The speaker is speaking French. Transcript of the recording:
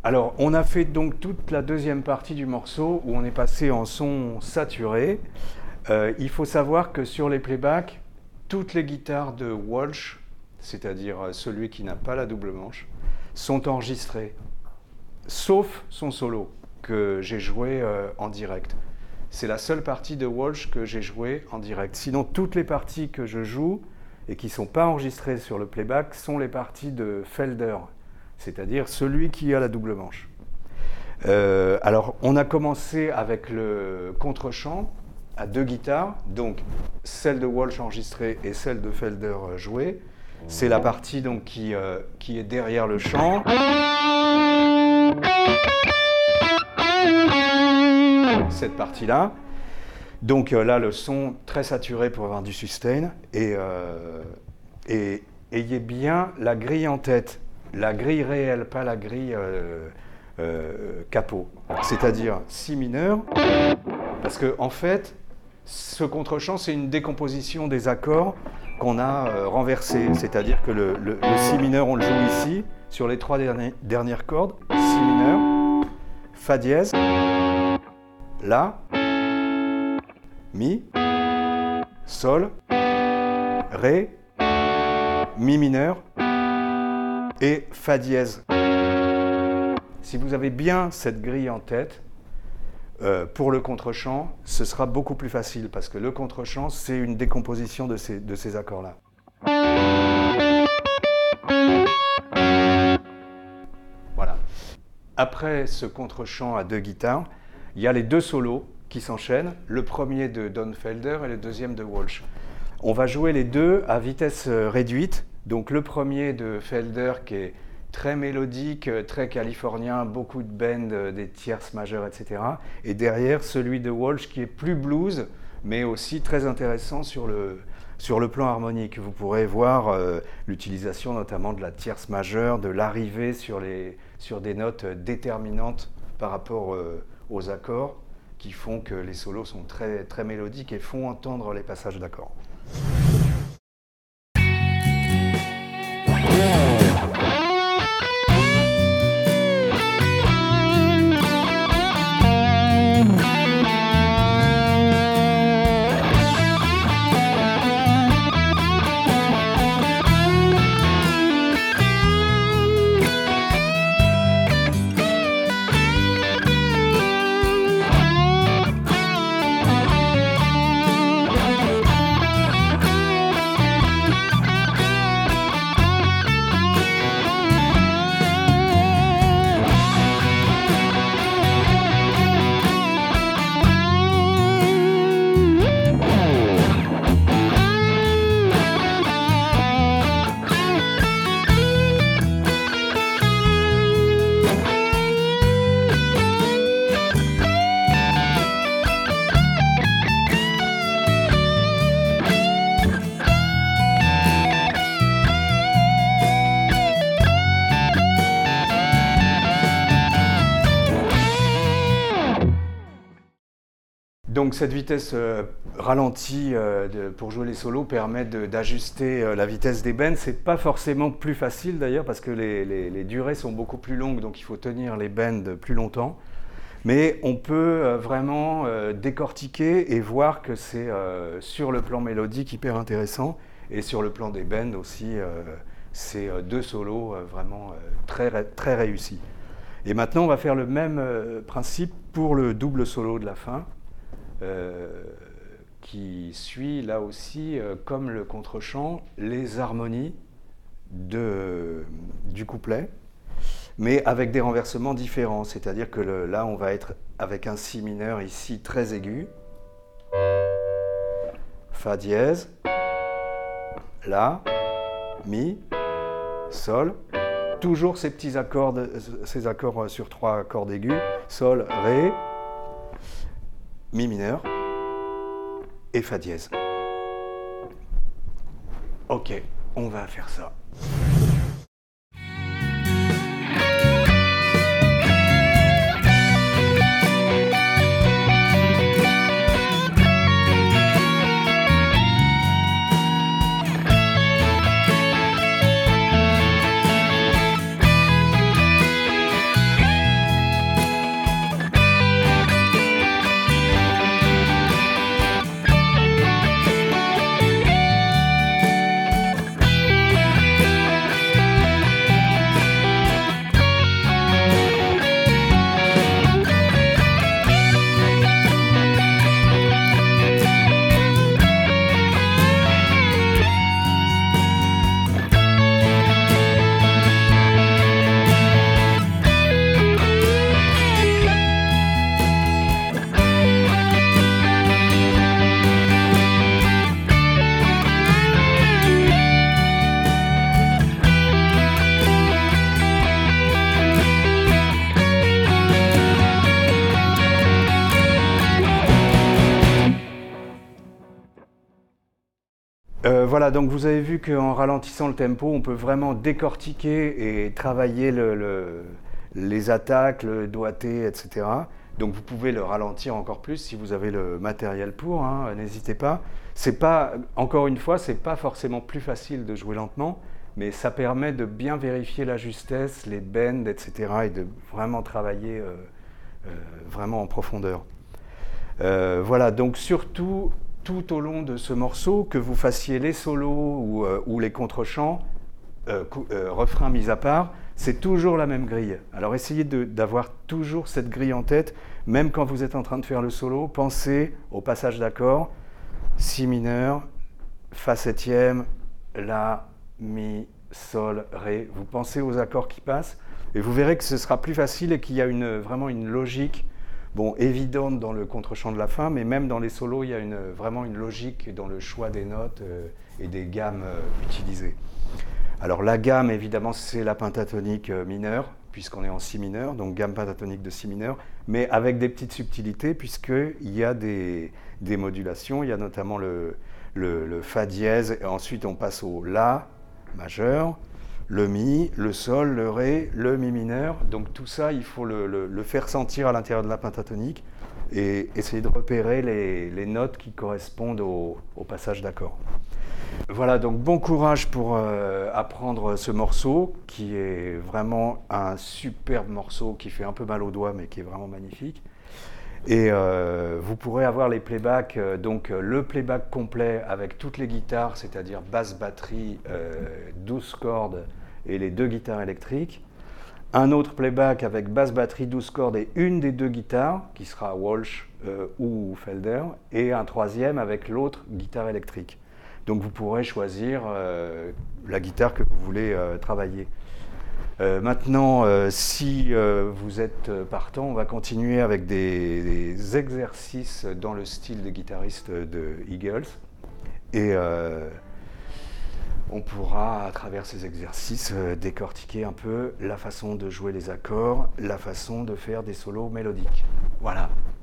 Alors, on a fait donc toute la deuxième partie du morceau où on est passé en son saturé. Il faut savoir que sur les playbacks, toutes les guitares de Walsh, c'est-à-dire celui qui n'a pas la double manche, sont enregistrées, sauf son solo que j'ai joué en direct. C'est la seule partie de Walsh que j'ai jouée en direct. Sinon, toutes les parties que je joue et qui ne sont pas enregistrées sur le playback sont les parties de Felder, c'est-à-dire celui qui a la double manche. Alors, on a commencé avec le contre-champ à 2 guitares, donc celle de Walsh enregistrée et celle de Felder jouée. C'est la partie donc, qui est derrière le chant. Cette partie-là. Donc là, le son très saturé pour avoir du sustain. Et ayez bien la grille en tête. La grille réelle, pas la grille capot. C'est-à-dire si mineur. Parce que en fait, ce contre-champ, c'est une décomposition des accords qu'on a renversés. C'est-à-dire que le si mineur, on le joue ici, sur les 3 dernières cordes. Si mineur, fa dièse, la, mi, sol, ré, mi mineur et fa dièse. Si vous avez bien cette grille en tête, pour le contre-champ, ce sera beaucoup plus facile parce que le contre-champ, c'est une décomposition de ces accords-là. Voilà. Après ce contre-champ à 2 guitares, il y a les 2 solos qui s'enchaînent, le premier de Don Felder et le deuxième de Walsh. On va jouer les 2 à vitesse réduite. Donc le premier de Felder qui est très mélodique, très californien, beaucoup de bends, des tierces majeures, etc. Et derrière celui de Walsh qui est plus blues, mais aussi très intéressant sur le plan harmonique. Vous pourrez voir l'utilisation notamment de la tierce majeure, de l'arrivée sur des notes déterminantes par rapport aux accords qui font que les solos sont très, très mélodiques et font entendre les passages d'accords. Donc cette vitesse ralentie pour jouer les solos permet d'ajuster la vitesse des bends. C'est pas forcément plus facile d'ailleurs parce que les durées sont beaucoup plus longues, donc il faut tenir les bends plus longtemps. Mais on peut vraiment décortiquer et voir que c'est sur le plan mélodique hyper intéressant et sur le plan des bends aussi, c'est 2 solos vraiment très, très réussis. Et maintenant on va faire le même principe pour le double solo de la fin. Qui suit là aussi, comme le contre-champ, les harmonies du couplet, mais avec des renversements différents. C'est-à-dire que là, on va être avec un si mineur ici très aigu, fa dièse, la, mi, sol, toujours ces petits accords, ces accords sur 3 cordes aiguës, sol, ré, mi mineur et fa dièse. Ok, on va faire ça. Voilà, donc vous avez vu qu'en ralentissant le tempo, on peut vraiment décortiquer et travailler les attaques, le doigté, etc. Donc vous pouvez le ralentir encore plus si vous avez le matériel pour, hein, n'hésitez pas. C'est pas, encore une fois, c'est pas forcément plus facile de jouer lentement, mais ça permet de bien vérifier la justesse, les bends, etc. et de vraiment travailler vraiment en profondeur. Voilà, donc surtout, tout au long de ce morceau, que vous fassiez les solos ou les contre-chants, refrains mis à part, c'est toujours la même grille. Alors essayez d'avoir toujours cette grille en tête, même quand vous êtes en train de faire le solo, pensez au passage d'accords, si mineur, fa septième, la, mi, sol, ré. Vous pensez aux accords qui passent et vous verrez que ce sera plus facile et qu'il y a vraiment une logique évidente dans le contre-chant de la fin, mais même dans les solos, il y a vraiment une logique dans le choix des notes et des gammes utilisées. Alors la gamme, évidemment, c'est la pentatonique mineure, puisqu'on est en si mineur, donc gamme pentatonique de si mineur, mais avec des petites subtilités, puisqu'il y a des modulations, il y a notamment le fa dièse, et ensuite on passe au la majeur, le mi, le sol, le ré, le mi mineur. Donc tout ça, il faut le faire sentir à l'intérieur de la pentatonique et essayer de repérer les notes qui correspondent au passage d'accord. Voilà, donc bon courage pour apprendre ce morceau, qui est vraiment un superbe morceau, qui fait un peu mal aux doigts, mais qui est vraiment magnifique. Et vous pourrez avoir les playbacks, donc le playback complet avec toutes les guitares, c'est-à-dire basse, batterie, 12 cordes et les 2 guitares électriques. Un autre playback avec basse, batterie, 12 cordes et une des 2 guitares, qui sera Walsh ou Felder, et un troisième avec l'autre guitare électrique. Donc vous pourrez choisir la guitare que vous voulez travailler. Maintenant, si vous êtes partant, on va continuer avec des exercices dans le style des guitaristes de Eagles. Et on pourra, à travers ces exercices, décortiquer un peu la façon de jouer les accords, la façon de faire des solos mélodiques. Voilà.